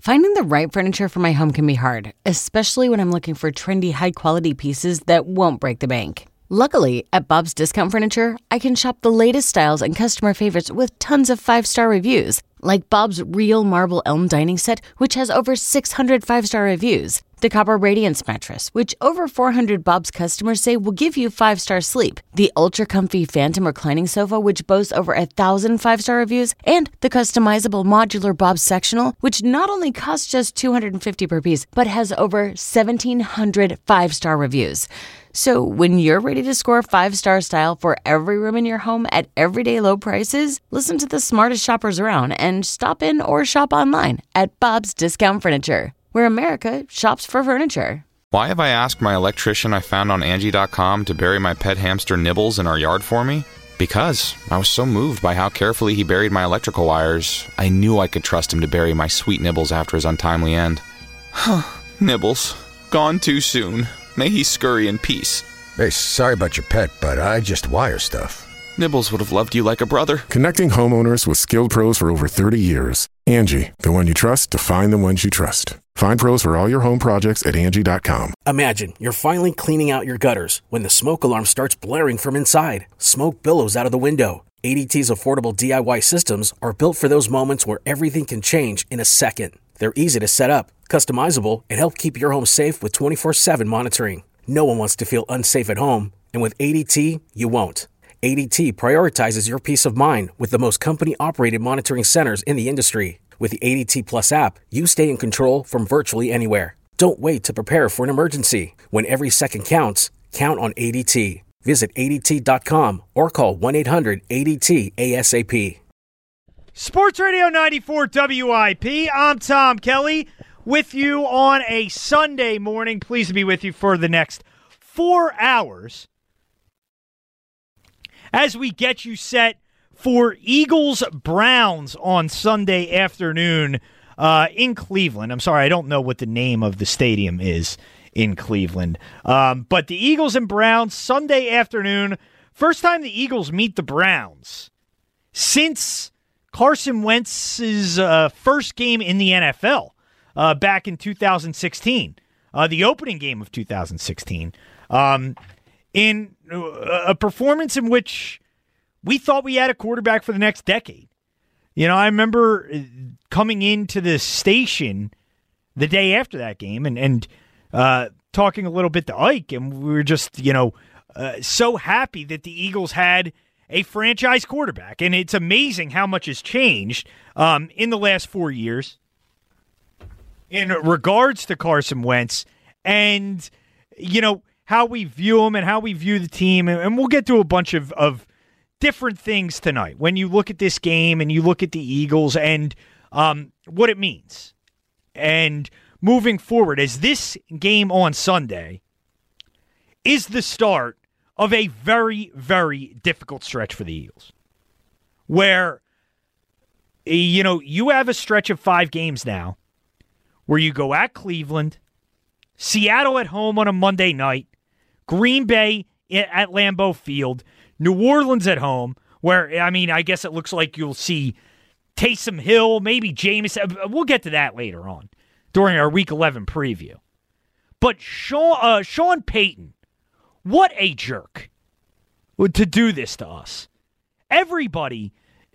Finding the right furniture for my home can be hard, especially when I'm looking for trendy, high-quality pieces that won't break the bank. Luckily, at Bob's Discount Furniture, I can shop the latest styles and customer favorites with tons of 5-star reviews, like Bob's Real Marble Elm Dining Set, which has over 600 5-star reviews. The Copper Radiance Mattress, which over 400 Bob's customers say will give you 5-star sleep. The Ultra Comfy Phantom Reclining Sofa, which boasts over 1,000 5-star reviews. And the customizable modular Bob's Sectional, which not only costs just $250 per piece, but has over 1,700 5-star reviews. So when you're ready to score 5-star style for every room in your home at everyday low prices, listen to the smartest shoppers around and stop in or shop online at Bob's Discount Furniture, where America shops for furniture. Why have I asked my electrician I found on Angie.com to bury my pet hamster Nibbles in our yard for me? Because I was so moved by how carefully he buried my electrical wires, I knew I could trust him to bury my sweet Nibbles after his untimely end. Nibbles, gone too soon. May he scurry in peace. Hey, sorry about your pet, but I just wire stuff. Nibbles would have loved you like a brother. Connecting homeowners with skilled pros for over 30 years. Angie, the one you trust to find the ones you trust. Find pros for all your home projects at Angie.com. Imagine you're finally cleaning out your gutters when the smoke alarm starts blaring from inside. Smoke billows out of the window. ADT's affordable DIY systems are built for those moments where everything can change in a second. They're easy to set up, customizable, and help keep your home safe with 24/7 monitoring. No one wants to feel unsafe at home, and with ADT, you won't. ADT prioritizes your peace of mind with the most company-operated monitoring centers in the industry. With the ADT Plus app, you stay in control from virtually anywhere. Don't wait to prepare for an emergency. When every second counts, count on ADT. Visit ADT.com or call 1-800-ADT-ASAP. Sports Radio 94 WIP. I'm Tom Kelly with you on a Sunday morning. Pleased to be with you for the next 4 hours as we get you set for Eagles-Browns on Sunday afternoon in Cleveland. I'm sorry, I don't know what the name of the stadium is in Cleveland. But the Eagles and Browns, Sunday afternoon. First time the Eagles meet the Browns since Carson Wentz's first game in the NFL back in 2016, the opening game of 2016, in a performance in which we thought we had a quarterback for the next decade. You know, I remember coming into the station the day after that game and talking a little bit to Ike, and we were just, so happy that the Eagles had a franchise quarterback. And it's amazing how much has changed in the last 4 years in regards to Carson Wentz and, how we view him and how we view the team. And we'll get to a bunch of different things tonight when you look at this game and you look at the Eagles and what it means. And moving forward, as this game on Sunday is the start of a very, very difficult stretch for the Eagles, where, you have a stretch of 5 games now where you go at Cleveland, Seattle at home on a Monday night, Green Bay at Lambeau Field, New Orleans at home, where, I guess it looks like you'll see Taysom Hill, maybe Jameis. We'll get to that later on during our Week 11 preview. But Sean Payton, what a jerk to do this to us. Everybody,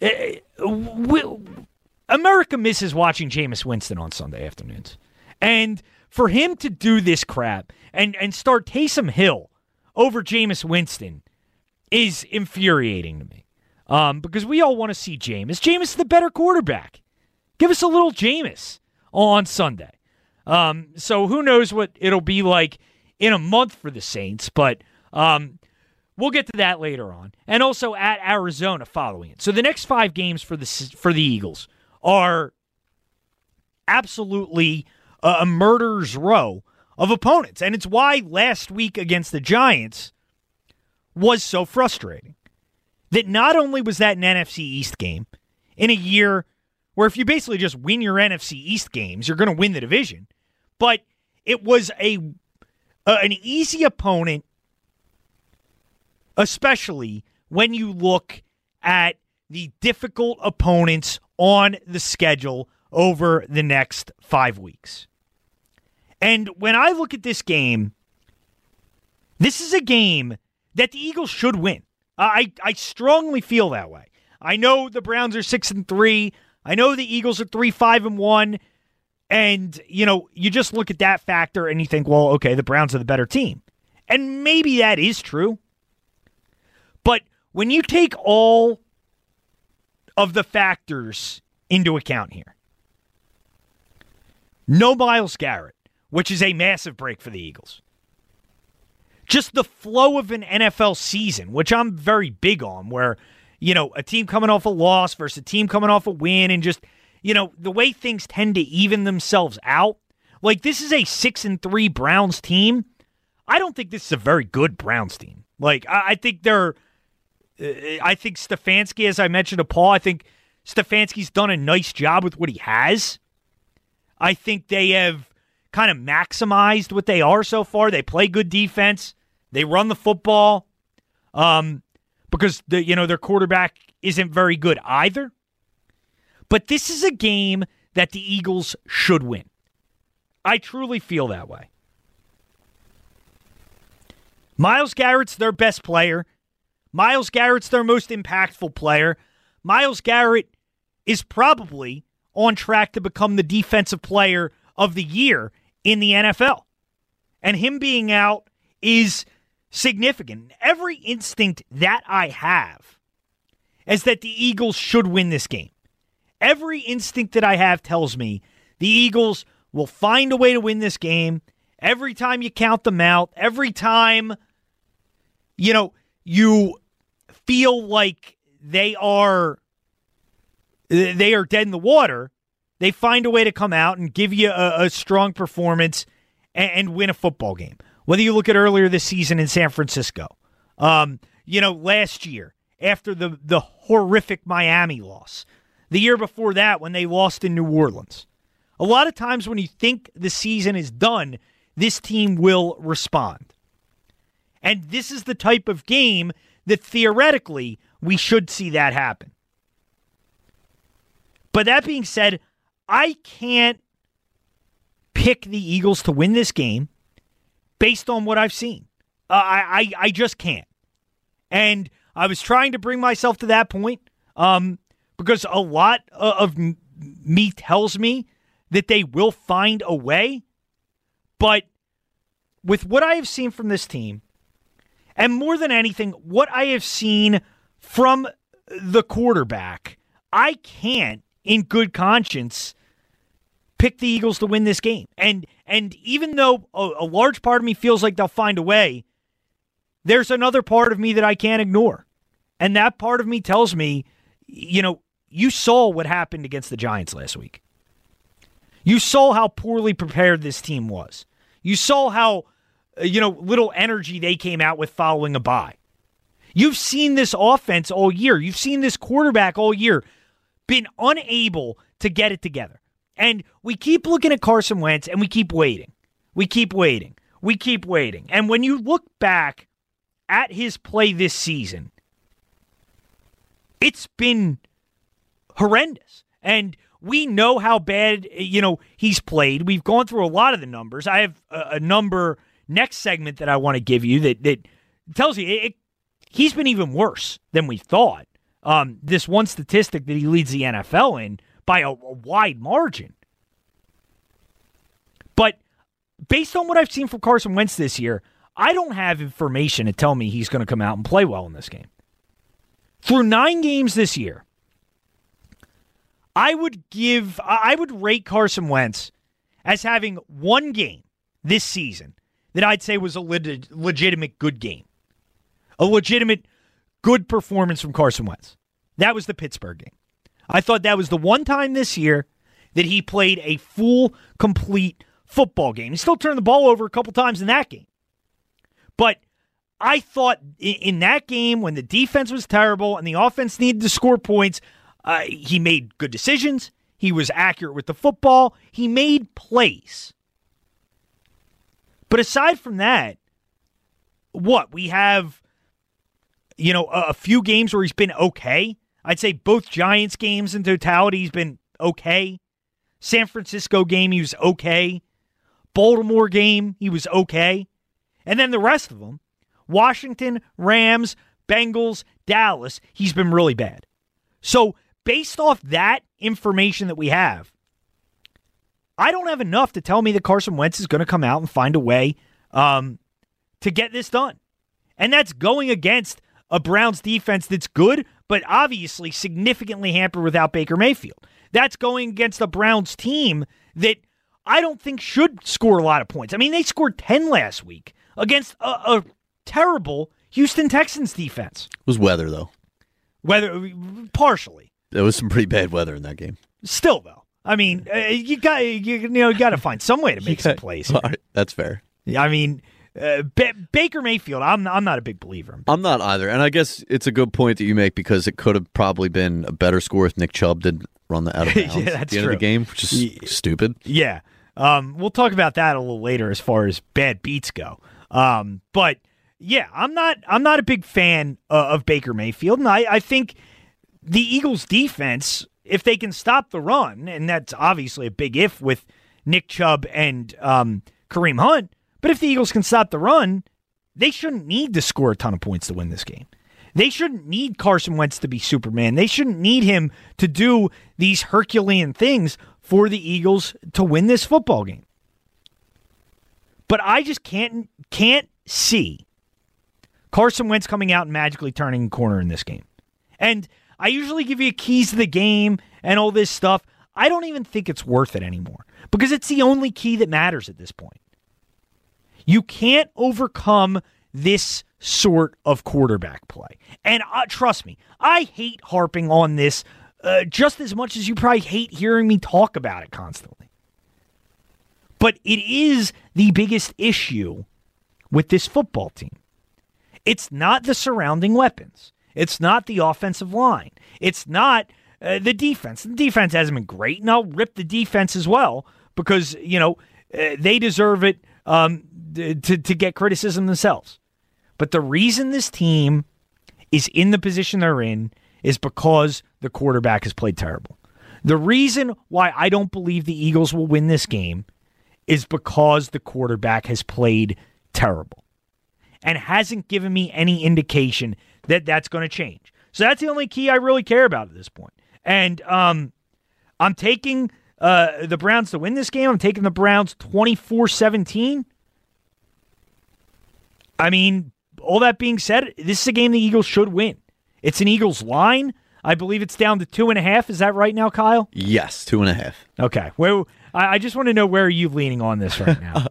America misses watching Jameis Winston on Sunday afternoons. And for him to do this crap and start Taysom Hill over Jameis Winston is infuriating to me. Because we all want to see Jameis. Jameis is the better quarterback. Give us a little Jameis on Sunday. So who knows what it'll be like in a month for the Saints, but we'll get to that later on. And also at Arizona following it. So the next 5 games for the Eagles are absolutely a murderer's row of opponents. And it's why last week against the Giants was so frustrating. That not only was that an NFC East game in a year where if you basically just win your NFC East games, you're going to win the division, but it was an easy opponent, especially when you look at the difficult opponents on the schedule over the next 5 weeks. And when I look at this game, this is a game that the Eagles should win. I strongly feel that way. I know the Browns are 6-3. I know the Eagles are 3-5-1. And, you just look at that factor and you think, well, okay, the Browns are the better team. And maybe that is true. But when you take all of the factors into account here, no Myles Garrett, which is a massive break for the Eagles. Just the flow of an NFL season, which I'm very big on, where, a team coming off a loss versus a team coming off a win, and just, the way things tend to even themselves out. Like, this is a 6-3 Browns team. I don't think this is a very good Browns team. Like, I think Stefanski, as I mentioned to Paul, I think Stefanski's done a nice job with what he has. I think they have kind of maximized what they are so far. They play good defense. They run the football because their quarterback isn't very good either. But this is a game that the Eagles should win. I truly feel that way. Myles Garrett's their best player. Myles Garrett's their most impactful player. Myles Garrett is probably on track to become the defensive player of the year in the NFL. And him being out is significant. Every instinct that I have is that the Eagles should win this game. Every instinct that I have tells me the Eagles will find a way to win this game. Every time you count them out, every time, you feel like they are dead in the water, they find a way to come out and give you a strong performance and win a football game. Whether you look at earlier this season in San Francisco, last year after the horrific Miami loss, the year before that when they lost in New Orleans. A lot of times when you think the season is done, this team will respond. And this is the type of game that theoretically we should see that happen. But that being said, I can't pick the Eagles to win this game based on what I've seen. I just can't. And I was trying to bring myself to that point because a lot of me tells me that they will find a way. But with what I have seen from this team, and more than anything, what I have seen from the quarterback, I can't, in good conscience, pick the Eagles to win this game. And even though a large part of me feels like they'll find a way, there's another part of me that I can't ignore. And that part of me tells me, you saw what happened against the Giants last week. You saw how poorly prepared this team was. You saw how, little energy they came out with following a bye. You've seen this offense all year. You've seen this quarterback all year been unable to get it together. And we keep looking at Carson Wentz and we keep waiting. We keep waiting. We keep waiting. And when you look back at his play this season, it's been horrendous. And we know how bad, he's played. We've gone through a lot of the numbers. I have a number next segment that I want to give you that tells you he's been even worse than we thought. This one statistic that he leads the NFL in by a wide margin. But based on what I've seen from Carson Wentz this year, I don't have information to tell me he's going to come out and play well in this game. Through 9 games this year, I would rate Carson Wentz as having one game this season that I'd say was a legitimate good game. A legitimate good performance from Carson Wentz. That was the Pittsburgh game. I thought that was the one time this year that he played a full, complete football game. He still turned the ball over a couple times in that game. But I thought in that game, when the defense was terrible and the offense needed to score points, he made good decisions. He was accurate with the football. He made plays. But aside from that, we have, a few games where he's been okay. I'd say both Giants games in totality, he's been okay. San Francisco game, he was okay. Baltimore game, he was okay. And then the rest of them, Washington, Rams, Bengals, Dallas, he's been really bad. So based off that information that we have, I don't have enough to tell me that Carson Wentz is going to come out and find a way to get this done. And that's going against a Browns defense that's good, but obviously significantly hampered without Baker Mayfield. That's going against a Browns team that I don't think should score a lot of points. I mean, they scored 10 last week against a terrible Houston Texans defense. It was weather, though. Partially. There was some pretty bad weather in that game. Still, though. I mean, you got to find some way to make some plays. All right, that's fair. I mean, Baker Mayfield, I'm not a big believer in. I'm not either, and I guess it's a good point that you make because it could have probably been a better score if Nick Chubb did run the out of bounds at the end of the game, which is stupid. Yeah, we'll talk about that a little later as far as bad beats go. But yeah, I'm not a big fan of Baker Mayfield, and I think the Eagles' defense, if they can stop the run, and that's obviously a big if with Nick Chubb and Kareem Hunt. But if the Eagles can stop the run, they shouldn't need to score a ton of points to win this game. They shouldn't need Carson Wentz to be Superman. They shouldn't need him to do these Herculean things for the Eagles to win this football game. But I just can't see Carson Wentz coming out and magically turning a corner in this game. And I usually give you keys to the game and all this stuff. I don't even think it's worth it anymore because it's the only key that matters at this point. You can't overcome this sort of quarterback play. And trust me, I hate harping on this just as much as you probably hate hearing me talk about it constantly. But it is the biggest issue with this football team. It's not the surrounding weapons. It's not the offensive line. It's not the defense. The defense hasn't been great, and I'll rip the defense as well because, they deserve it to get criticism themselves. But the reason this team is in the position they're in is because the quarterback has played terrible. The reason why I don't believe the Eagles will win this game is because the quarterback has played terrible and hasn't given me any indication that that's going to change. So that's the only key I really care about at this point. And I'm taking the Browns to win this game. I'm taking the Browns 24-17. I mean, all that being said, this is a game the Eagles should win. It's an Eagles line. I believe it's down to 2.5. Is that right now, Kyle? Yes, 2.5. Okay. Well, I just want to know, where are you leaning on this right now?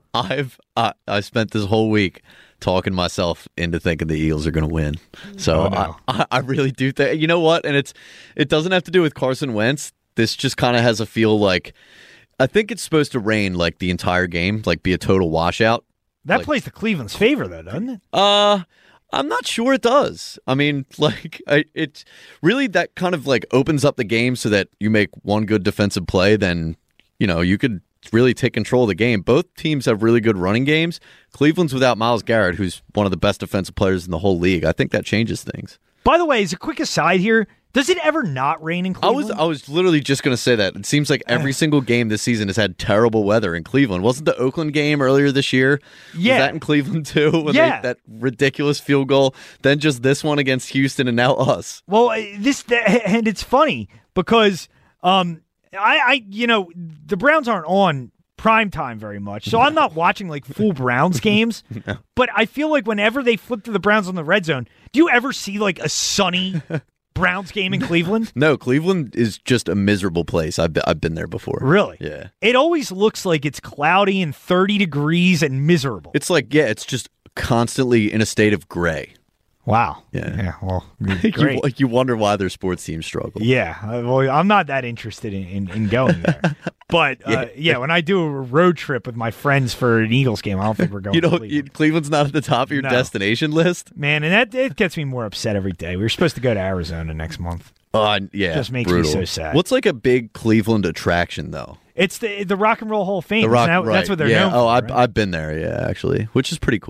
I spent this whole week talking myself into thinking the Eagles are going to win. So I really do think, you know what? And it doesn't have to do with Carson Wentz. This just kind of has a feel like, I think it's supposed to rain like the entire game, like be a total washout. That plays to Cleveland's favor, though, doesn't it? I'm not sure it does. I mean, it's really that kind of like opens up the game so that you make one good defensive play, then, you could really take control of the game. Both teams have really good running games. Cleveland's without Myles Garrett, who's one of the best defensive players in the whole league. I think that changes things. By the way, as a quick aside here, does it ever not rain in Cleveland? I was literally just going to say that. It seems like every single game this season has had terrible weather in Cleveland. Wasn't the Oakland game earlier this year? Yeah. Was that in Cleveland too? That ridiculous field goal. Then just this one against Houston and now us. Well, and it's funny because the Browns aren't on prime time very much, so I'm not watching like full Browns games. No. But I feel like whenever they flip to the Browns on the red zone, do you ever see like a sunny Browns game in Cleveland? No, Cleveland is just a miserable place. I've been there before. Really? Yeah. It always looks like it's cloudy and 30 degrees and miserable. It's like, it's just constantly in a state of gray. Wow. Yeah. Well, great. You wonder why their sports teams struggle. Yeah. Well, I'm not that interested in going there. But, when I do a road trip with my friends for an Eagles game, I don't think we're going to Cleveland. Cleveland's not at the top of your destination list? Man, and it gets me more upset every day. We were supposed to go to Arizona next month. Yeah. Just makes brutal. me so sad. What's like a big Cleveland attraction, though? It's the Rock and Roll Hall of Fame. That's what they're known for. Oh, right? I've been there, actually, which is pretty cool.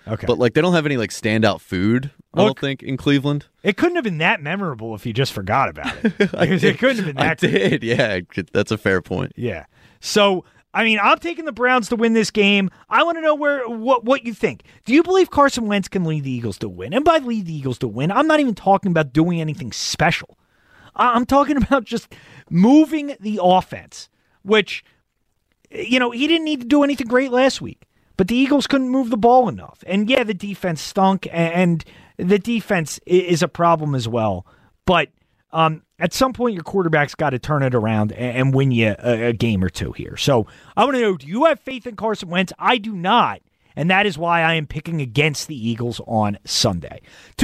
Okay. But like they don't have any like standout food, I don't think, in Cleveland. It couldn't have been that memorable if you just forgot about it. It couldn't have been that. I did, yeah. That's a fair point. Yeah. So, I mean, I'm taking the Browns to win this game. I want to know what you think. Do you believe Carson Wentz can lead the Eagles to win? And by lead the Eagles to win, I'm not even talking about doing anything special. I'm talking about just moving the offense, which, he didn't need to do anything great last week. But the Eagles couldn't move the ball enough. And yeah, the defense stunk, and the defense is a problem as well. But at some point, your quarterback's got to turn it around and win you a game or two here. So I want to know, do you have faith in Carson Wentz? I do not. And that is why I am picking against the Eagles on Sunday.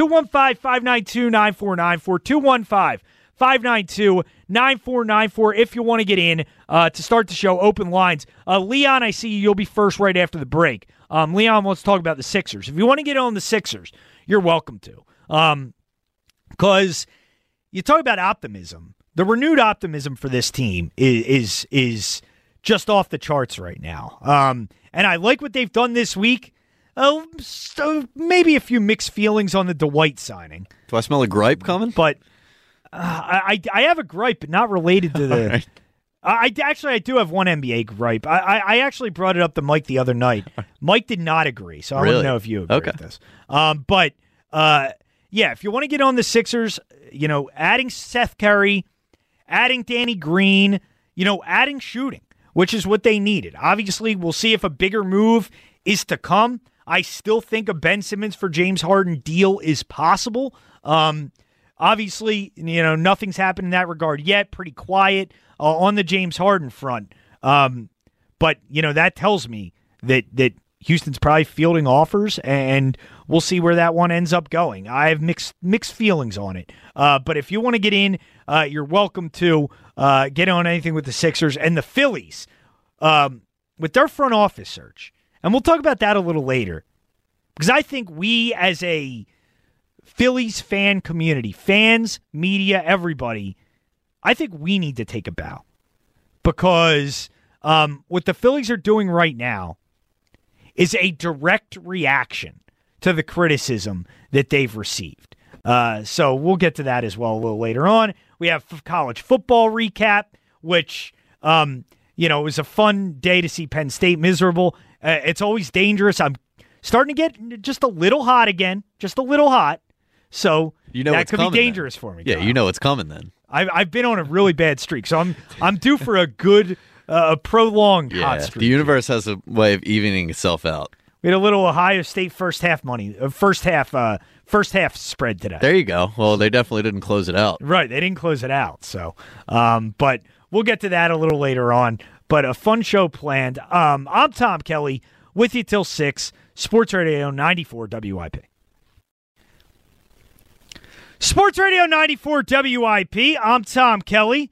215-592-9494. 215-592-9494 if you want to get in to start the show. Open lines. Leon, I see you. You'll be first right after the break. Leon wants to talk about the Sixers. If you want to get on the Sixers, you're welcome to. Because you talk about optimism. The renewed optimism for this team is just off the charts right now. And I like what they've done this week. So maybe a few mixed feelings on the Dwight signing. Do I smell a gripe coming? But I have a gripe, but not related to the. Right. I do have one NBA gripe. I actually brought it up to Mike the other night. Mike did not agree, so I don't know if you agree with this. But if you want to get on the Sixers, adding Seth Curry, adding Danny Green, adding shooting, which is what they needed. Obviously, we'll see if a bigger move is to come. I still think a Ben Simmons for James Harden deal is possible. Obviously, nothing's happened in that regard yet. Pretty quiet on the James Harden front. But, that tells me that Houston's probably fielding offers, and we'll see where that one ends up going. I have mixed feelings on it. But if you want to get in, you're welcome to get on anything with the Sixers and the Phillies with their front office search. And we'll talk about that a little later. Because I think we as a Phillies fan community, fans, media, everybody, I think we need to take a bow. Because what the Phillies are doing right now is a direct reaction to the criticism that they've received. So we'll get to that as well a little later on. We have college football recap, which, it was a fun day to see Penn State miserable. It's always dangerous. I'm starting to get just a little hot again, just a little hot. So that could be dangerous for me. Yeah, Kyle. It's coming then. I've been on a really bad streak, so I'm due for a good, prolonged hot streak. The universe has a way of evening itself out. We had a little Ohio State first half spread today. There you go. Well, they definitely didn't close it out. Right, they didn't close it out. So, but we'll get to that a little later on. But a fun show planned. I'm Tom Kelly with you till 6. Sports Radio 94 WIP. Sports Radio 94 WIP. I'm Tom Kelly.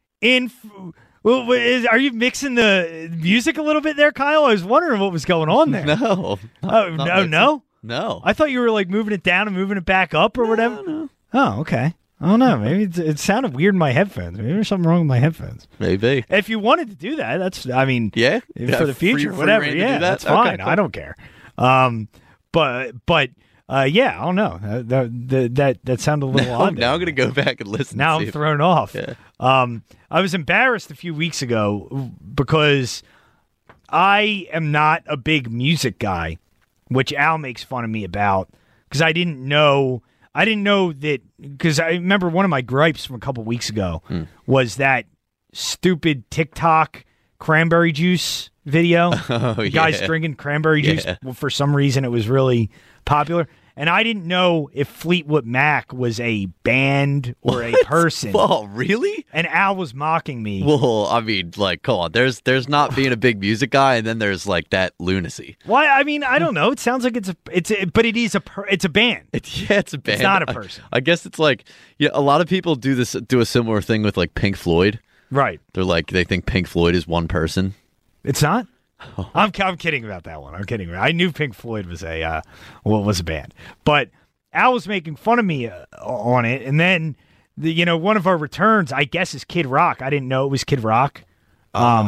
Are you mixing the music a little bit there, Kyle? I was wondering what was going on there. No. No? No. I thought you were like moving it down and moving it back up or whatever. No. Oh, okay. I don't know. Maybe it sounded weird in my headphones. Maybe there's something wrong with my headphones. Maybe. If you wanted to do that, for the future, free whatever. reign to Yeah, do that? that's fine. Okay, cool. I don't care. But I don't know. That sounded a little odd. Now I'm going to go back and listen. Now I'm thrown off. Yeah. I was embarrassed a few weeks ago because I am not a big music guy, which Al makes fun of me about because I didn't know that, because I remember one of my gripes from a couple weeks ago was that stupid TikTok cranberry juice video. Guys drinking cranberry juice. Well, for some reason, it was really popular. And I didn't know if Fleetwood Mac was a band or a person. Oh, really? And Al was mocking me. Well, I mean, like, come on. There's not being a big music guy, and then there's like that lunacy. Why? I mean, I don't know. It sounds like it's a band. It's a band. It's not a person. I guess it's like, a lot of people do a similar thing with like Pink Floyd. Right. They're like, they think Pink Floyd is one person. It's not? Oh. I'm kidding about that one. I'm kidding. I knew Pink Floyd was a band, but Al was making fun of me on it. And then one of our returns, I guess, is Kid Rock. I didn't know it was Kid Rock. I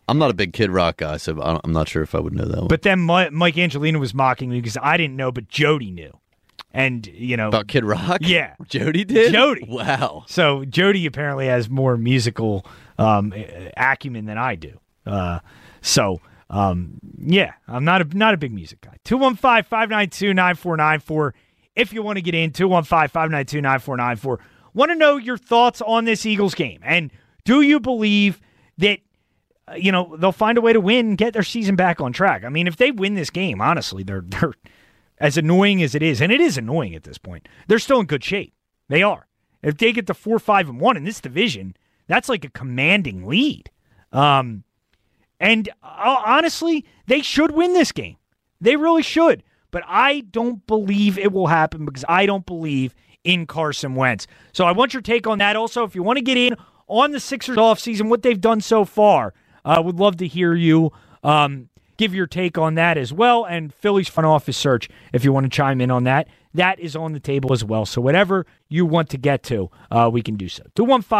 I'm not a big Kid Rock guy, so I'm not sure if I would know that one. But then Mike Angelino was mocking me because I didn't know, but Jody knew. And, About Kid Rock? Yeah. Jody did? Jody. Wow. So Jody apparently has more musical acumen than I do. Yeah, I'm not a big music guy. 215-592-9494. If you want to get in, 215-592-9494. Want to know your thoughts on this Eagles game. And do you believe that, they'll find a way to win and get their season back on track? I mean, if they win this game, honestly, they're as annoying as it is, and it is annoying at this point, they're still in good shape. They are. If they get to 4-5-1 in this division, that's like a commanding lead. And honestly, they should win this game. They really should. But I don't believe it will happen because I don't believe in Carson Wentz. So I want your take on that. Also, if you want to get in on the Sixers offseason, what they've done so far, would love to hear you give your take on that as well. And Philly's front office search, if you want to chime in on that, that is on the table as well. So whatever you want to get to, we can do so.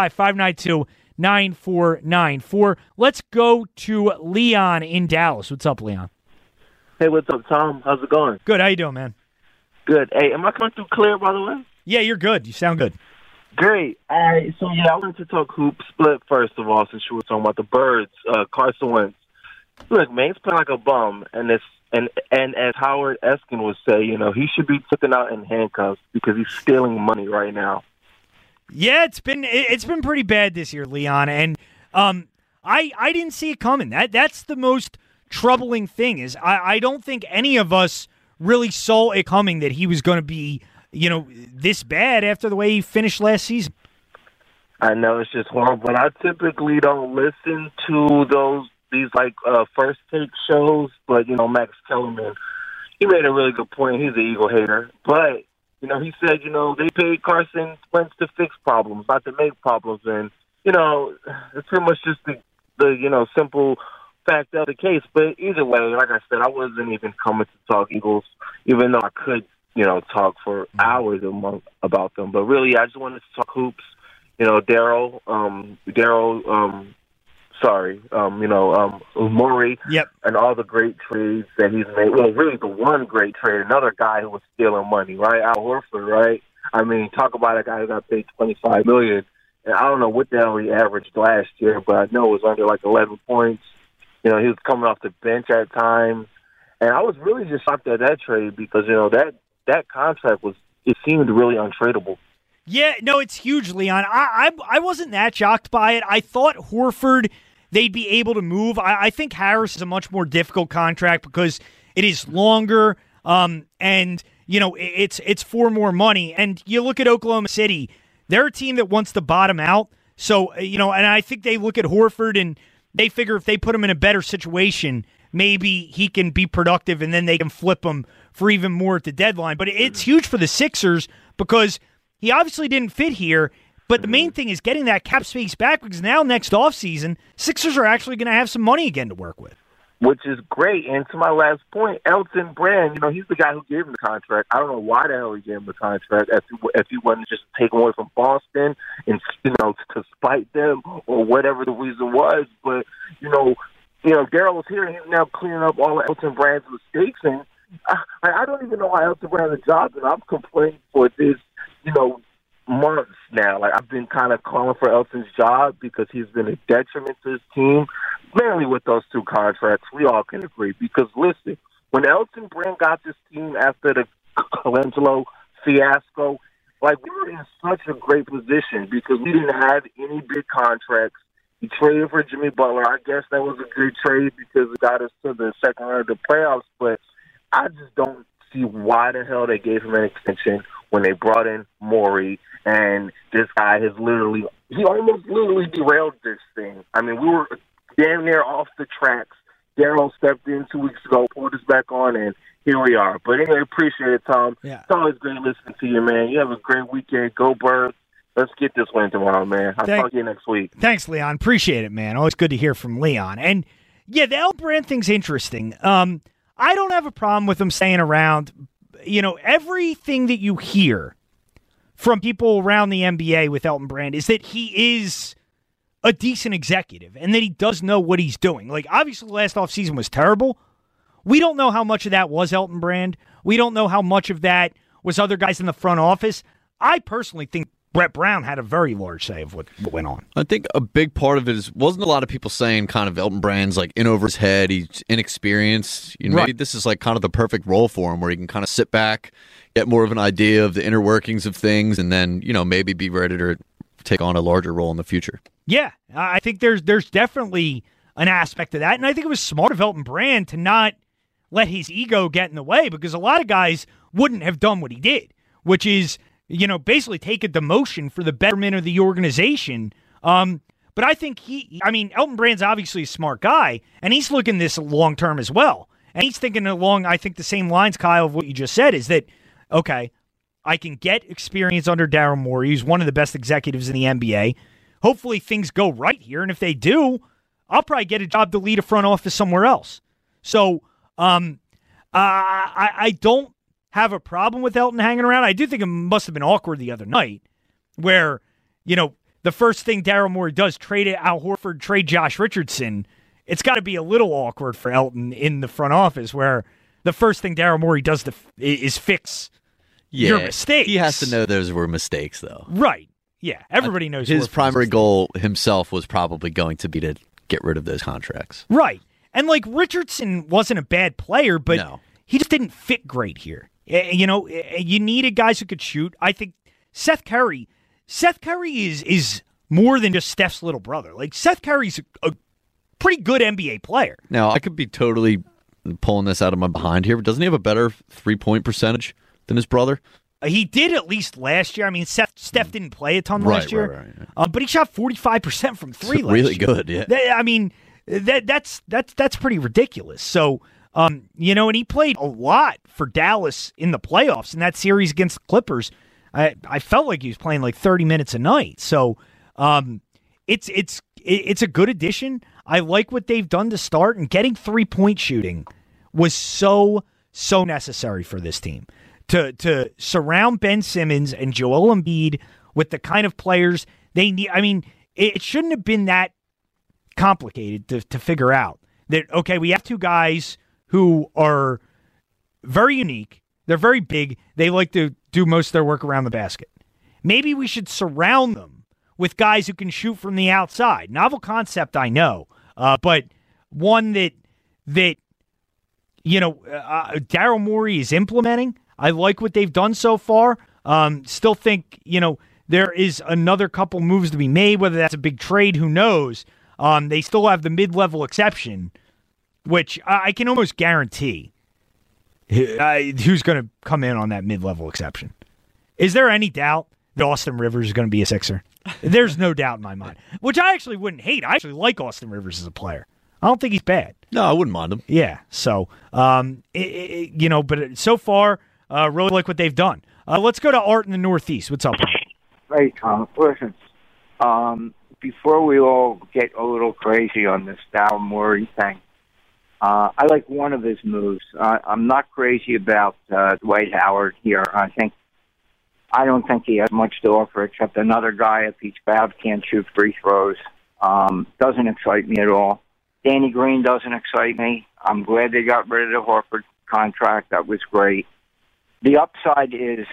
215-592-9494. Let's go to Leon in Dallas. What's up, Leon? Hey, what's up, Tom? How's it going? Good. How you doing, man? Good. Hey, am I coming through clear, by the way? Yeah, you're good. You sound good. Great. All right. So, I wanted to talk hoops, but first of all, since you were talking about the Birds, Carson Wentz. Look, man, he's playing like a bum, and as Howard Eskin would say, he should be taken out in handcuffs because he's stealing money right now. Yeah, it's been pretty bad this year, Leon, and I didn't see it coming. That's the most troubling thing is I don't think any of us really saw it coming that he was going to be this bad after the way he finished last season. I know it's just horrible, but I typically don't listen to these first take shows, but Max Kellerman, he made a really good point. He's an Eagle hater, but he said they paid Carson Wentz to fix problems, not to make problems, and it's pretty much just the simple fact of the case. But either way, like I said, I wasn't even coming to talk Eagles, even though I could talk for hours about them. But really, I just wanted to talk hoops. Murray, yep, and all the great trades that he's made. Well, really the one great trade, another guy who was stealing money, right? Al Horford, right? I mean, talk about a guy who got paid $25 million. And I don't know what the hell he averaged last year, but I know it was under 11 points. He was coming off the bench at times. And I was really just shocked at that trade because, that contract seemed really untradeable. Yeah, no, it's huge, Leon. I wasn't that shocked by it. I thought Horford, they'd be able to move. I think Harris is a much more difficult contract because it is longer, and it's for more money. And you look at Oklahoma City, they're a team that wants to bottom out. So and I think they look at Horford and they figure if they put him in a better situation, maybe he can be productive, and then they can flip him for even more at the deadline. But it's huge for the Sixers because he obviously didn't fit here, but the main thing is getting that cap space back because now next offseason, Sixers are actually going to have some money again to work with. Which is great. And to my last point, Elton Brand, he's the guy who gave him the contract. I don't know why the hell he gave him the contract if he wasn't just taken away from Boston and, to spite them or whatever the reason was. But, Daryl was here and he's now cleaning up all of Elton Brand's mistakes. And I don't even know why Elton Brand has a job, and I'm complaining for this, months now. I've been kind of calling for Elton's job because he's been a detriment to his team, mainly with those two contracts. We all can agree. Because, listen, when Elton Brand got this team after the Colangelo fiasco, we were in such a great position because we didn't have any big contracts. He traded for Jimmy Butler. I guess that was a good trade because it got us to the second round of the playoffs, but I just don't see why the hell they gave him an extension when they brought in Morey, and this guy has he almost literally derailed this thing. I mean, we were damn near off the tracks. Daryl stepped in 2 weeks ago, pulled us back on, and here we are. But anyway, appreciate it, Tom. Yeah. It's always great listening to you, man. You have a great weekend. Go Birds. Let's get this win tomorrow, man. I'll talk to you next week. Thanks, Leon. Appreciate it, man. Always good to hear from Leon. And, yeah, the El Brand thing's interesting. I don't have a problem with him staying around. Everything that you hear from people around the NBA with Elton Brand is that he is a decent executive and that he does know what he's doing. Like, obviously, last offseason was terrible. We don't know how much of that was Elton Brand. We don't know how much of that was other guys in the front office. I personally think Brett Brown had a very large say of what went on. I think a big part of it is wasn't a lot of people saying kind of Elton Brand's like in over his head. He's inexperienced. You know, maybe this is like kind of the perfect role for him where he can kind of sit back, get more of an idea of the inner workings of things, and then, you know, maybe be ready to take on a larger role in the future. Yeah, I think there's definitely an aspect of that. And I think it was smart of Elton Brand to not let his ego get in the way, because a lot of guys wouldn't have done what he did, which is, you know, basically take a demotion for the betterment of the organization. But I think Elton Brand's obviously a smart guy, and he's looking this long-term as well. And he's thinking along, I think, the same lines, Kyle, of what you just said, is that, okay, I can get experience under Daryl Morey. He's one of the best executives in the NBA. Hopefully things go right here, and if they do, I'll probably get a job to lead a front office somewhere else. So I don't have a problem with Elton hanging around. I do think it must have been awkward the other night where, you know, the first thing Daryl Morey does, trade Al Horford, trade Josh Richardson. It's got to be a little awkward for Elton in the front office where the first thing Daryl Morey does is fix your mistakes. He has to know those were mistakes, though. Right. Yeah, everybody knows his primary goal himself was probably going to be to get rid of those contracts. Right. And, like, Richardson wasn't a bad player, but he just didn't fit great here. You know, you needed guys who could shoot. I think Seth Curry is more than just Steph's little brother. Like, Seth Curry's a pretty good NBA player. Now, I could be totally pulling this out of my behind here, but doesn't he have a better three-point percentage than his brother? He did at least last year. I mean, Steph didn't play a ton last year, but he shot 45% from three last year. Really good, yeah. I mean, that's pretty ridiculous. So, you know, and he played a lot for Dallas in the playoffs in that series against the Clippers. I felt like he was playing like 30 minutes a night. So, it's a good addition. I like what they've done to start, and getting 3-point shooting was so necessary for this team. To surround Ben Simmons and Joel Embiid with the kind of players they need. I mean, it shouldn't have been that complicated to figure out that, okay, we have two guys who are very unique. They're very big. They like to do most of their work around the basket. Maybe we should surround them with guys who can shoot from the outside. Novel concept, I know, but one that you know, Daryl Morey is implementing. I like what they've done so far. Still think, you know, there is another couple moves to be made, whether that's a big trade, who knows. They still have the mid-level exception, which I can almost guarantee who's going to come in on that mid-level exception. Is there any doubt that Austin Rivers is going to be a Sixer? There's no doubt in my mind, which I actually wouldn't hate. I actually like Austin Rivers as a player. I don't think he's bad. No, I wouldn't mind him. Yeah, so, you know, but so far, really like what they've done. Let's go to Art in the Northeast. What's up? Hey, Tom. Listen, before we all get a little crazy on this Daryl Morey thing, I like one of his moves. I'm not crazy about Dwight Howard here. I don't think he has much to offer except another guy, if he's bad, can't shoot free throws. Doesn't excite me at all. Danny Green doesn't excite me. I'm glad they got rid of the Horford contract. That was great. The upside is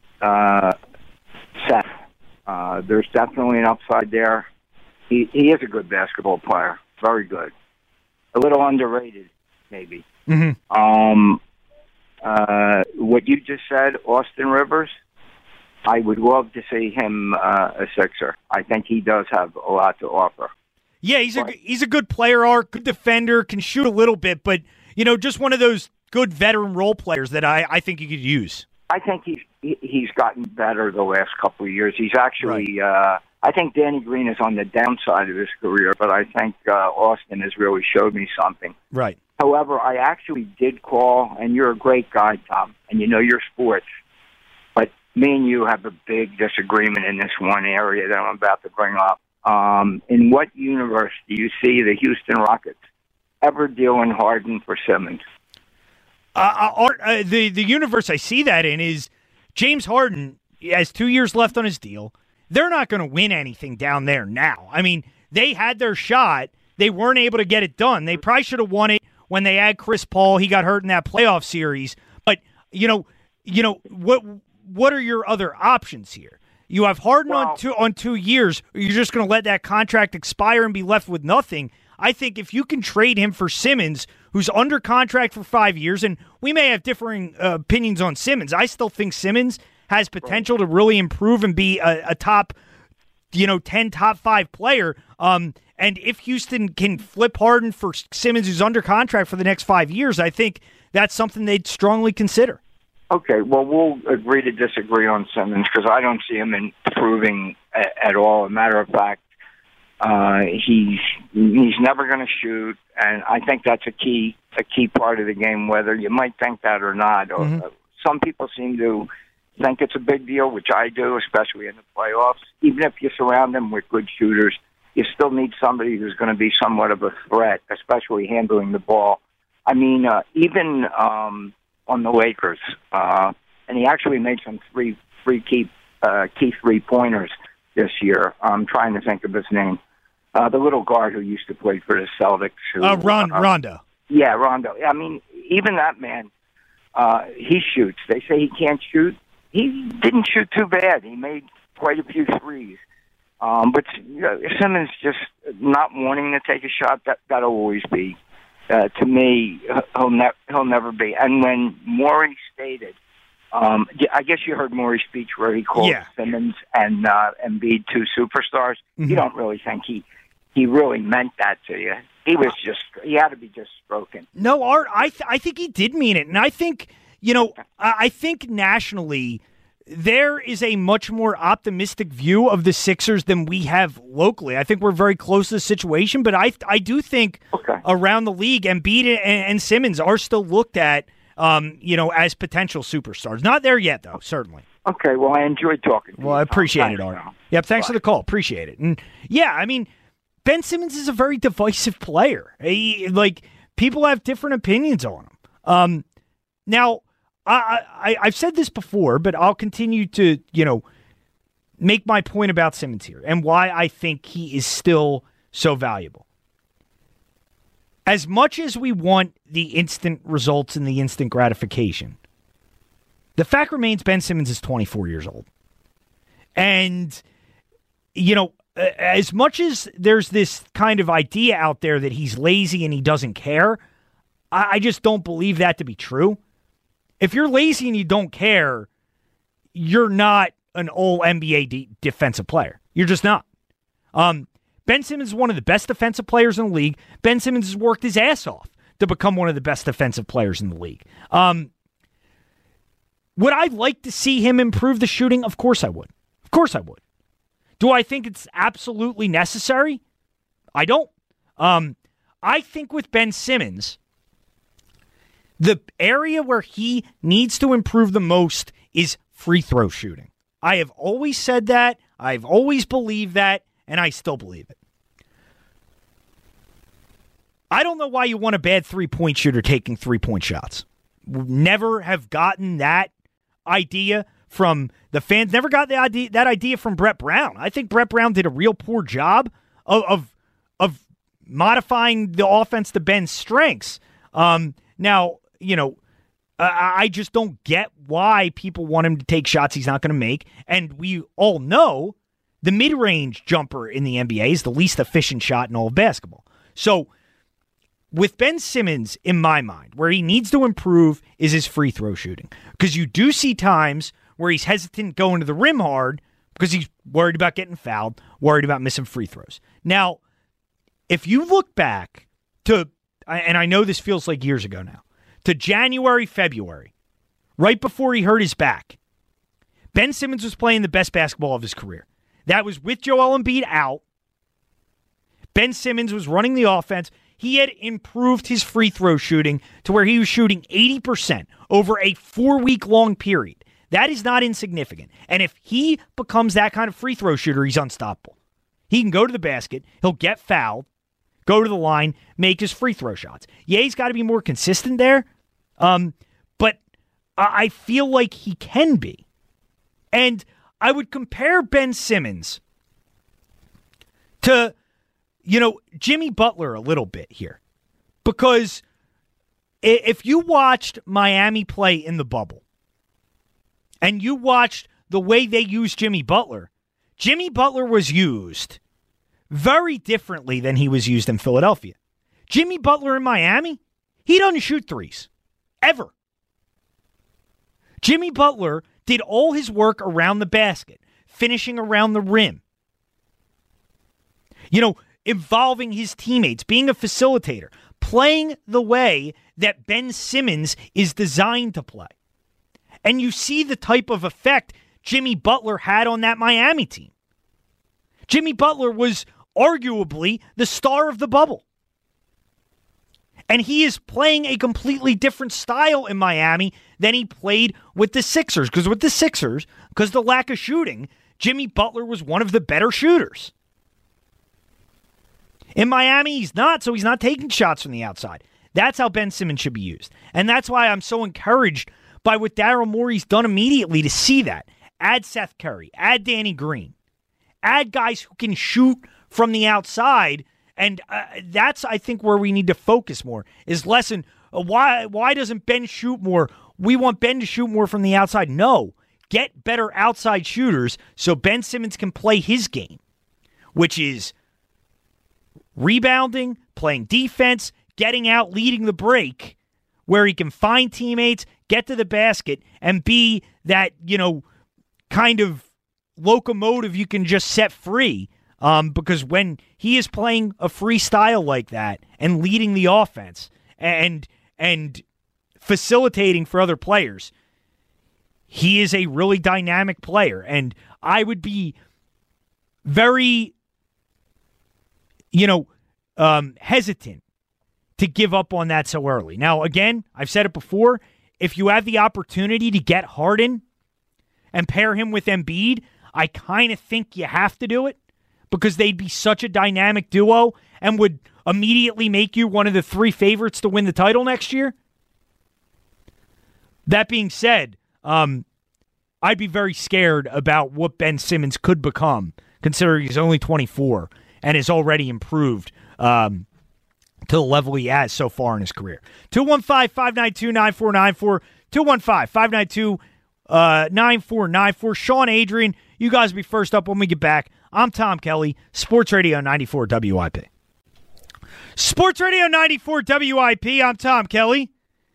Seth. There's definitely an upside there. He is a good basketball player. Very good. A little underrated, maybe. Mm-hmm. What you just said, Austin Rivers, I would love to see him a Sixer. I think he does have a lot to offer. Yeah, he's a good player, Art, good defender, can shoot a little bit, but, you know, just one of those good veteran role players that I think you could use. I think he's gotten better the last couple of years. He's actually, I think Danny Green is on the downside of his career, but I think Austin has really showed me something. Right. However, I actually did call, and you're a great guy, Tom, and you know your sports, but me and you have a big disagreement in this one area that I'm about to bring up. In what universe do you see the Houston Rockets ever dealing Harden for Simmons? The universe I see that in is James Harden has 2 years left on his deal. They're not going to win anything down there now. I mean, they had their shot. They weren't able to get it done. They probably should have won it when they had Chris Paul. He got hurt in that playoff series. But, what are your other options here? You have Harden on 2 years. You're just going to let that contract expire and be left with nothing. I think if you can trade him for Simmons, who's under contract for 5 years, and we may have differing opinions on Simmons. I still think Simmons has potential to really improve and be a top, 10, top 5 player. And if Houston can flip Harden for Simmons, who's under contract for the next 5 years, I think that's something they'd strongly consider. Okay, well, we'll agree to disagree on Simmons because I don't see him improving at all. As a matter of fact, he's never going to shoot, and I think that's a key part of the game, whether you might think that or not. Mm-hmm. Some people seem to think it's a big deal, which I do, especially in the playoffs. Even if you surround them with good shooters, you still need somebody who's going to be somewhat of a threat, especially handling the ball. I mean, even on the Lakers, and he actually made some key 3-pointers this year. I'm trying to think of his name. The little guard who used to play for the Celtics. Rondo. Yeah, Rondo. I mean, even that man, he shoots. They say he can't shoot. He didn't shoot too bad. He made quite a few threes. But Simmons just not wanting to take a shot, that'll always be. To me, he'll never be. And when Morey stated, I guess you heard Morey's speech where he called Simmons and Embiid 2 superstars. Mm-hmm. You don't really think he really meant that to you. He had to be just stroking. No, Art, I think he did mean it. And I think, I think nationally there is a much more optimistic view of the Sixers than we have locally. I think we're very close to the situation, but I do think around the league, Embiid and Simmons are still looked at, as potential superstars. Not there yet, though, certainly. Okay, well, I enjoyed talking to you. Well, I appreciate it, Art. Yep, thanks for the call. Appreciate it. And, Ben Simmons is a very divisive player. People have different opinions on him. Now, I've said this before, but I'll continue to, make my point about Simmons here and why I think he is still so valuable. As much as we want the instant results and the instant gratification, the fact remains Ben Simmons is 24 years old. And, as much as there's this kind of idea out there that he's lazy and he doesn't care, I just don't believe that to be true. If you're lazy and you don't care, you're not an all NBA defensive player. You're just not. Ben Simmons is one of the best defensive players in the league. Ben Simmons has worked his ass off to become one of the best defensive players in the league. Would I like to see him improve the shooting? Of course I would. Of course I would. Do I think it's absolutely necessary? I don't. I think with Ben Simmons, the area where he needs to improve the most is free throw shooting. I have always said that. I've always believed that, and I still believe it. I don't know why you want a bad three-point shooter taking three-point shots. Never have gotten that idea from the fans. Never got that idea from Brett Brown. I think Brett Brown did a real poor job of modifying the offense to Ben's strengths. Now, I just don't get why people want him to take shots he's not going to make. And we all know the mid-range jumper in the NBA is the least efficient shot in all of basketball. So with Ben Simmons, in my mind, where he needs to improve is his free throw shooting. Because you do see times where he's hesitant going to the rim hard because he's worried about getting fouled, worried about missing free throws. Now, if you look back to, and I know this feels like years ago now, to January, February, right before he hurt his back, Ben Simmons was playing the best basketball of his career. That was with Joel Embiid out. Ben Simmons was running the offense. He had improved his free throw shooting to where he was shooting 80% over a 4-week-long period. That is not insignificant. And if he becomes that kind of free throw shooter, he's unstoppable. He can go to the basket, he'll get fouled, go to the line, make his free throw shots. Yeah, he's got to be more consistent there, but I feel like he can be. And I would compare Ben Simmons to Jimmy Butler a little bit here. Because if you watched Miami play in the bubble and you watched the way they used Jimmy Butler was used very differently than he was used in Philadelphia. Jimmy Butler in Miami, he doesn't shoot threes. Ever. Jimmy Butler did all his work around the basket, finishing around the rim. Involving his teammates, being a facilitator, playing the way that Ben Simmons is designed to play. And you see the type of effect Jimmy Butler had on that Miami team. Jimmy Butler was arguably the star of the bubble. And he is playing a completely different style in Miami than he played with the Sixers. Because with the Sixers, because of the lack of shooting, Jimmy Butler was one of the better shooters. In Miami, he's not, so he's not taking shots from the outside. That's how Ben Simmons should be used. And that's why I'm so encouraged by what Daryl Morey's done immediately to see that. Add Seth Curry. Add Danny Green. Add guys who can shoot from the outside. And that's, I think, where we need to focus more. Is less in, why doesn't Ben shoot more? We want Ben to shoot more from the outside. No. Get better outside shooters so Ben Simmons can play his game, which is rebounding, playing defense, getting out, leading the break, where he can find teammates, get to the basket, and be that, kind of locomotive you can just set free. Because when he is playing a free style like that and leading the offense and facilitating for other players, he is a really dynamic player. And I would be very hesitant to give up on that so early. Now, again, I've said it before, if you have the opportunity to get Harden and pair him with Embiid, I kind of think you have to do it because they'd be such a dynamic duo and would immediately make you one of the 3 favorites to win the title next year. That being said, I'd be very scared about what Ben Simmons could become, considering he's only 24 and has already improved to the level he has so far in his career. 215-592-9494, 215-592-9494. Sean, Adrian, you guys will be first up when we get back. I'm Tom Kelly, Sports Radio 94 WIP. Sports Radio 94 WIP, I'm Tom Kelly.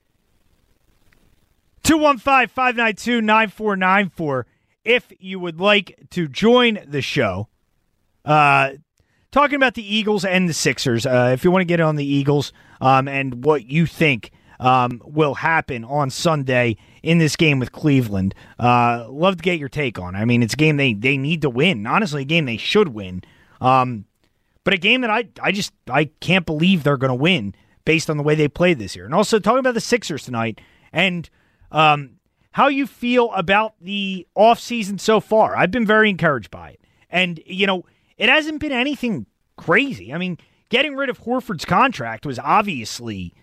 215-592-9494 if you would like to join the show. Talking about the Eagles and the Sixers. If you want to get on the Eagles and what you think will happen on Sunday in this game with Cleveland, love to get your take on it. I mean, it's a game they need to win. Honestly, a game they should win. But a game that I can't believe they're going to win based on the way they played this year. And also talking about the Sixers tonight and how you feel about the offseason so far. I've been very encouraged by it. And, it hasn't been anything crazy. I mean, getting rid of Horford's contract was obviously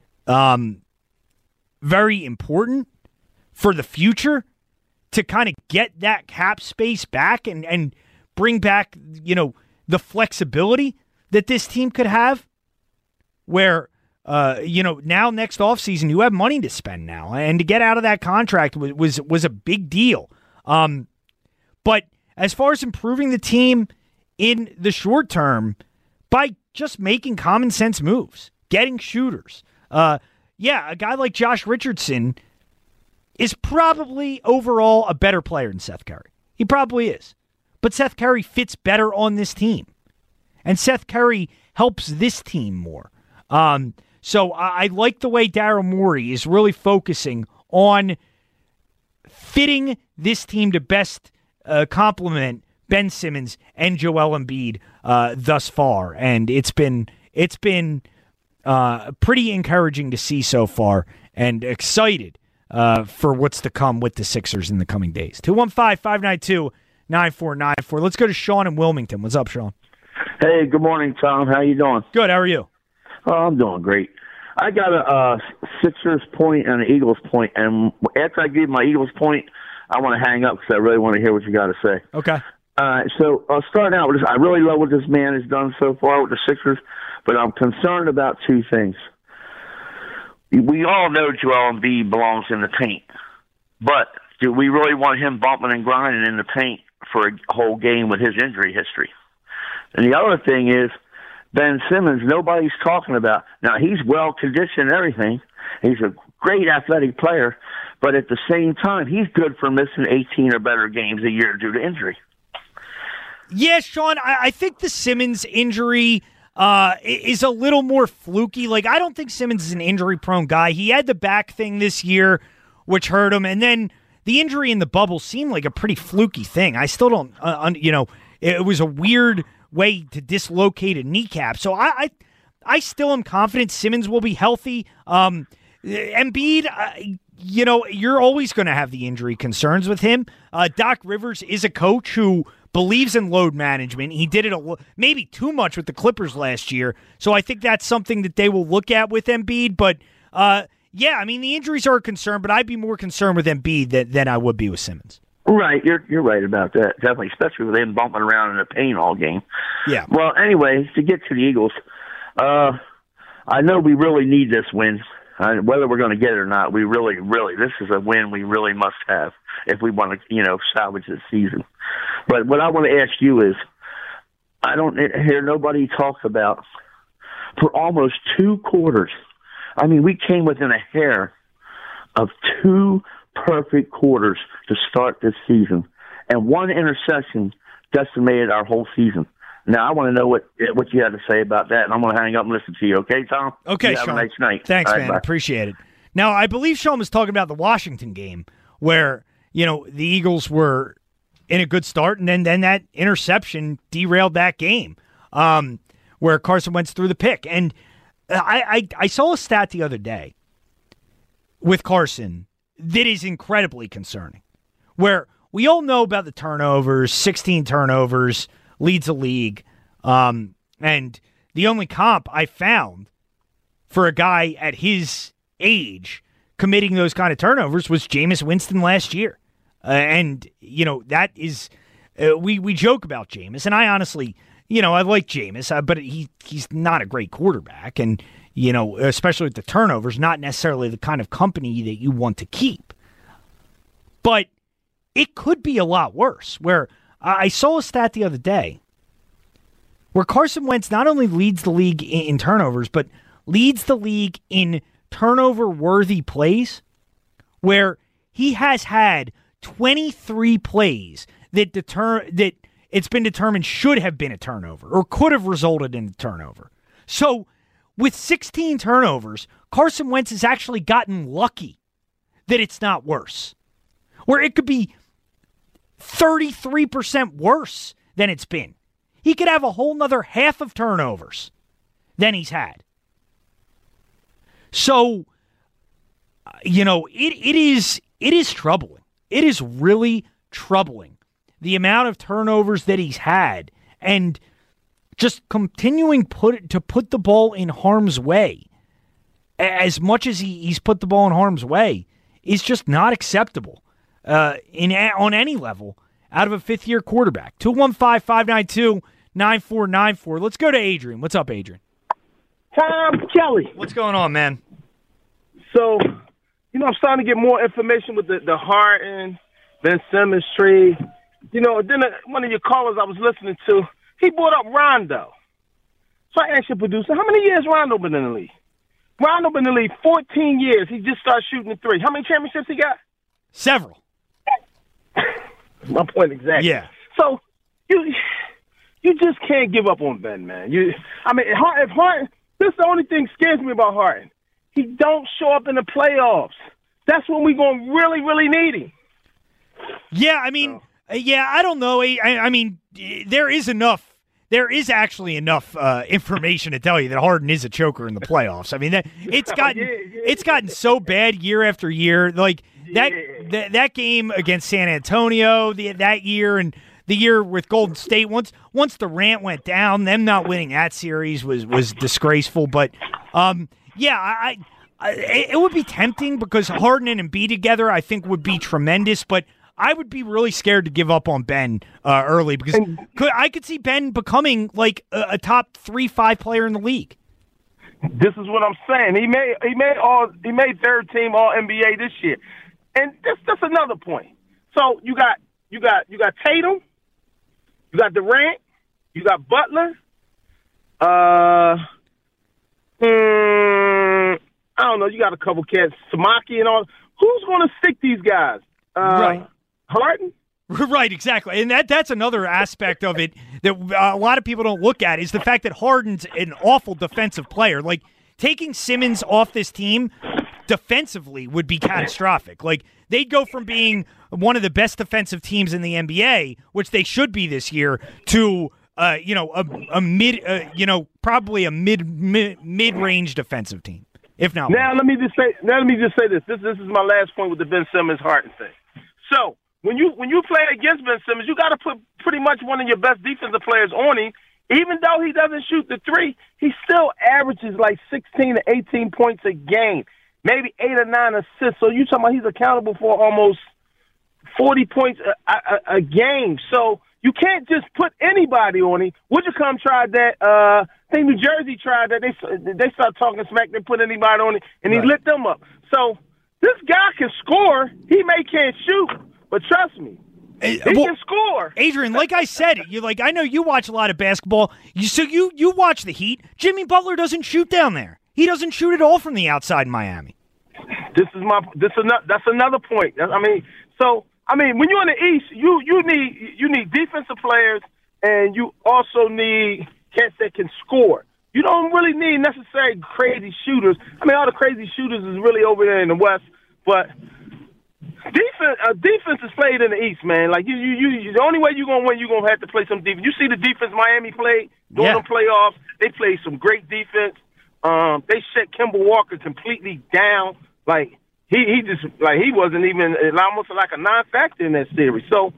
very important for the future to kind of get that cap space back and bring back, the flexibility that this team could have where, now next offseason you have money to spend now. And to get out of that contract was a big deal. But as far as improving the team in the short term, by just making common sense moves, getting shooters. A guy like Josh Richardson is probably overall a better player than Seth Curry. He probably is. But Seth Curry fits better on this team. And Seth Curry helps this team more. So I like the way Daryl Morey is really focusing on fitting this team to best complement Ben Simmons and Joel Embiid thus far, and it's been pretty encouraging to see so far, and excited for what's to come with the Sixers in the coming days. 215-592-9494. Let's go to Sean in Wilmington. What's up, Sean? Hey, good morning, Tom. How you doing? Good. How are you? Oh, I'm doing great. I got a Sixers point and an Eagles point, and after I give my Eagles point, I want to hang up because I really want to hear what you got to say. Okay. So I'll start out with this. I really love what this man has done so far with the Sixers, but I'm concerned about two things. We all know Joel Embiid belongs in the paint, but do we really want him bumping and grinding in the paint for a whole game with his injury history? And the other thing is, Ben Simmons, nobody's talking about. Now, he's well-conditioned and everything. He's a great athletic player, but at the same time, he's good for missing 18 or better games a year due to injury. Yeah, Sean, I think the Simmons injury is a little more fluky. Like, I don't think Simmons is an injury-prone guy. He had the back thing this year, which hurt him, and then the injury in the bubble seemed like a pretty fluky thing. I still don't, it was a weird way to dislocate a kneecap. So I still am confident Simmons will be healthy. Embiid, you're always going to have the injury concerns with him. Doc Rivers is a coach who believes in load management. He did it maybe too much with the Clippers last year. So I think that's something that they will look at with Embiid. But, yeah, I mean, the injuries are a concern, but I'd be more concerned with Embiid than I would be with Simmons. Right, you're right about that, definitely, especially with him bumping around in the paint all game. Yeah. Well, anyway, to get to the Eagles, I know we really need this win. Whether we're going to get it or not, we really, this is a win we really must have if we want to, salvage this season. But what I want to ask you is, I don't hear nobody talk about, for almost 2 quarters, I mean, we came within a hair of 2 perfect quarters to start this season, and 1 interception decimated our whole season. Now, I want to know what you had to say about that, and I'm going to hang up and listen to you. Okay, Tom? Okay, you Sean. Have a nice night. Thanks, right, man. bye. Appreciate it. Now, I believe Sean was talking about the Washington game where, the Eagles were in a good start, and then that interception derailed that game where Carson Wentz threw the pick. And I saw a stat the other day with Carson that is incredibly concerning, where we all know about the turnovers, 16 turnovers, leads the league, and the only comp I found for a guy at his age committing those kind of turnovers was Jameis Winston last year. And, that is, we joke about Jameis, and I honestly, I like Jameis, but he's not a great quarterback, and, especially with the turnovers, not necessarily the kind of company that you want to keep. But it could be a lot worse, where I saw a stat the other day where Carson Wentz not only leads the league in turnovers, but leads the league in turnover-worthy plays, where he has had 23 plays that it's been determined should have been a turnover or could have resulted in a turnover. So with 16 turnovers, Carson Wentz has actually gotten lucky that it's not worse, where it could be 33% worse than it's been. He could have a whole nother half of turnovers than he's had. So, it is troubling. It is really troubling, the amount of turnovers that he's had, and just continuing to put the ball in harm's way. As much as he's put the ball in harm's way, is just not acceptable on any level out of a fifth-year quarterback. 215-592-9494. Let's go to Adrian. What's up, Adrian? Tom Kelly. What's going on, man? So, I'm starting to get more information with the Harden, Ben Simmons trade. Then one of your callers I was listening to, he brought up Rondo. So I asked your producer, how many years Rondo been in the league? Rondo been in the league 14 years. He just started shooting the 3. How many championships he got? Several. My point exactly. Yeah. So you just can't give up on Ben, man. If Harden, this is the only thing scares me about Harden. He don't show up in the playoffs. That's when we're going to really, really need him. Yeah, I don't know. I mean, there is actually enough information to tell you that Harden is a choker in the playoffs. I mean, it's gotten so bad year after year. Like that game against San Antonio that year, and the year with Golden State. Once Durant went down, them not winning that series was disgraceful. But it would be tempting because Harden and Embiid together, I think, would be tremendous. But I would be really scared to give up on Ben early because I could see Ben becoming like a top 3-5 player in the league. This is what I'm saying. He made third team All NBA this year, and that's another point. So you got Tatum, you got Durant, you got Butler. I don't know. You got a couple cats, Samaki and all. Who's going to stick these guys? Right. Harden? Right, exactly. And that's another aspect of it that a lot of people don't look at is the fact that Harden's an awful defensive player. Like, taking Simmons off this team defensively would be catastrophic. Like, they'd go from being one of the best defensive teams in the NBA, which they should be this year, to probably a mid-range defensive team. If not, now let me just say this. This is my last point with the Ben Simmons Harden thing. So when you play against Ben Simmons, you got to put pretty much one of your best defensive players on him. Even though he doesn't shoot the three, he still averages like 16 to 18 points a game, maybe 8 or 9 assists. So you talking about he's accountable for almost 40 points a game. So you can't just put anybody on him. Woodjacom tried that. I think New Jersey tried that. They started talking smack. They put anybody on him, and he lit them up. So this guy can score. He can't shoot, but trust me, he can score. Adrian, like I said, I know you watch a lot of basketball. You watch the Heat. Jimmy Butler doesn't shoot down there. He doesn't shoot at all from the outside in Miami. That's another point. When you're in the East, you need defensive players, and you also need cats that can score. You don't really need necessarily crazy shooters. All the crazy shooters is really over there in the West, but defense is played in the East, man. Like you the only way you're gonna win, you're gonna have to play some defense. You see the defense Miami played during the playoffs. They played some great defense. They shut Kemba Walker completely down. Like he wasn't even almost like a non-factor in that series. So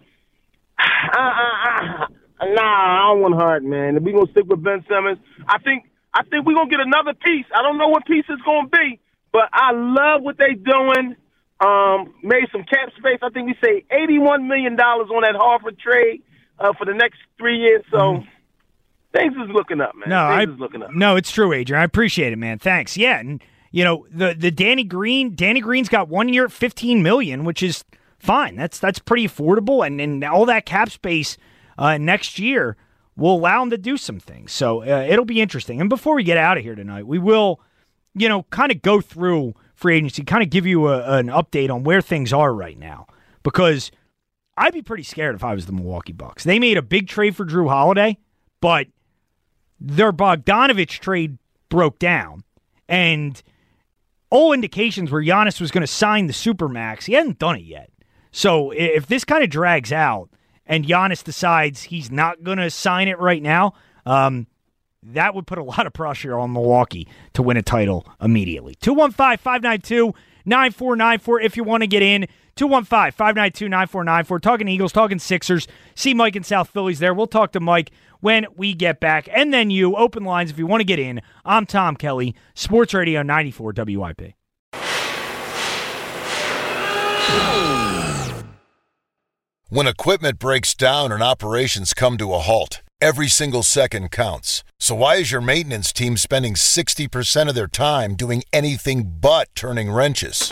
I don't want Harden, man. We're gonna stick with Ben Simmons. I think we're gonna get another piece. I don't know what piece it's gonna be, but I love what they're doing. Made some cap space. I think we say $81 million on that Harvard trade for the next 3 years. So things is looking up, man. Things is looking up. No, it's true, Adrian. I appreciate it, man. Thanks. Yeah, and the Danny Green's got 1 year at $15 million, which is fine. That's pretty affordable, and all that cap space next year will allow him to do some things. So it'll be interesting. And before we get out of here tonight, we will, kind of go through free agency, kind of give you an update on where things are right now, because I'd be pretty scared if I was the Milwaukee Bucks. They made a big trade for Drew Holiday, but their Bogdanovich trade broke down, and all indications were Giannis was going to sign the Supermax. He hasn't done it yet. So if this kind of drags out and Giannis decides he's not going to sign it right now, that would put a lot of pressure on Milwaukee to win a title immediately. 215-592-9494 if you want to get in. 215-592-9494. Talking Eagles, talking Sixers. See Mike in South Philly's there. We'll talk to Mike when we get back. And then you, open lines if you want to get in. I'm Tom Kelly, Sports Radio 94 WIP. When equipment breaks down and operations come to a halt, every single second counts. So why is your maintenance team spending 60% of their time doing anything but turning wrenches?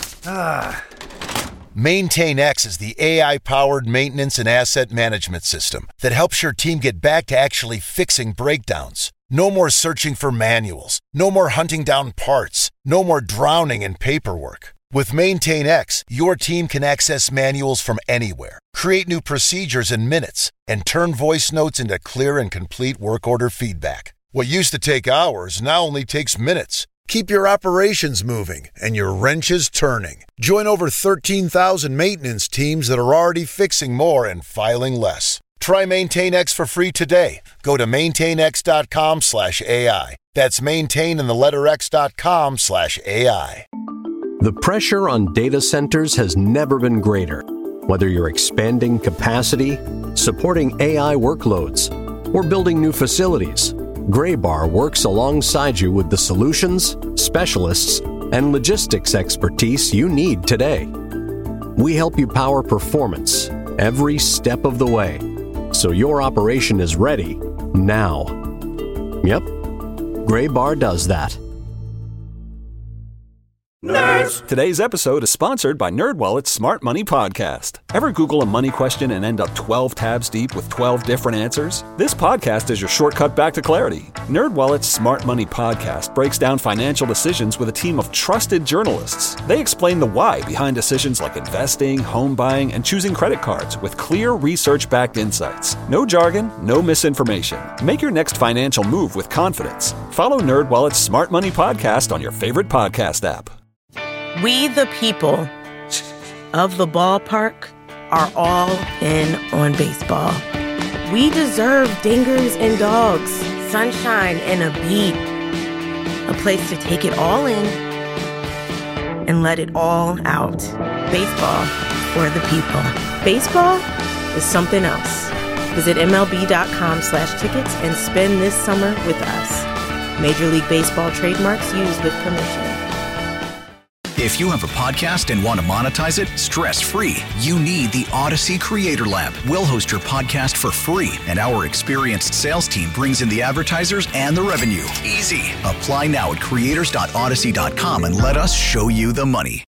MaintainX is the AI-powered maintenance and asset management system that helps your team get back to actually fixing breakdowns. No more searching for manuals. No more hunting down parts. No more drowning in paperwork. With MaintainX, your team can access manuals from anywhere, create new procedures in minutes, and turn voice notes into clear and complete work order feedback. What used to take hours now only takes minutes. Keep your operations moving and your wrenches turning. Join over 13,000 maintenance teams that are already fixing more and filing less. Try MaintainX for free today. Go to maintainx.com/AI. That's maintain and the letter x.com/AI. The pressure on data centers has never been greater. Whether you're expanding capacity, supporting AI workloads, or building new facilities, Graybar works alongside you with the solutions, specialists, and logistics expertise you need today. We help you power performance every step of the way, so your operation is ready now. Yep, Gray Bar does that. Nerds! Today's episode is sponsored by NerdWallet's Smart Money Podcast. Ever Google a money question and end up 12 tabs deep with 12 different answers? This podcast is your shortcut back to clarity. NerdWallet's Smart Money Podcast breaks down financial decisions with a team of trusted journalists. They explain the why behind decisions like investing, home buying, and choosing credit cards with clear research-backed insights. No jargon, no misinformation. Make your next financial move with confidence. Follow NerdWallet's Smart Money Podcast on your favorite podcast app. We the people of the ballpark are all in on baseball. We deserve dingers and dogs, sunshine and a beat. A place to take it all in and let it all out. Baseball for the people. Baseball is something else. Visit MLB.com/tickets and spend this summer with us. Major League Baseball trademarks used with permission. If you have a podcast and want to monetize it stress-free, you need the Odyssey Creator Lab. We'll host your podcast for free, and our experienced sales team brings in the advertisers and the revenue. Easy. Apply now at creators.odyssey.com and let us show you the money.